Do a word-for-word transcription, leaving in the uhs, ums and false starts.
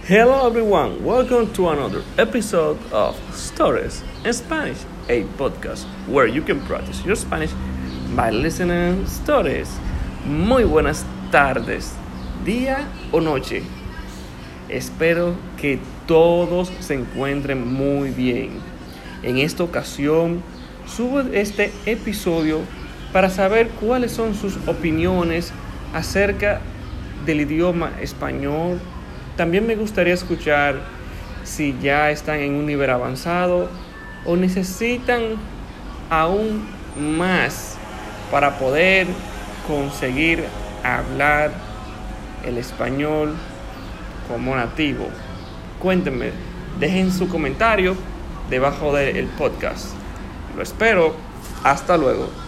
Hello everyone, welcome to another episode of Stories in Spanish, a podcast where you can practice your Spanish by listening stories. Muy buenas tardes, día o noche. Espero que todos se encuentren muy bien. En esta ocasión subo este episodio para saber cuáles son sus opiniones acerca del idioma español. También me gustaría escuchar si ya están en un nivel avanzado o necesitan aún más para poder conseguir hablar el español como nativo. Cuéntenme, dejen su comentario debajo del podcast. Lo espero. Hasta luego.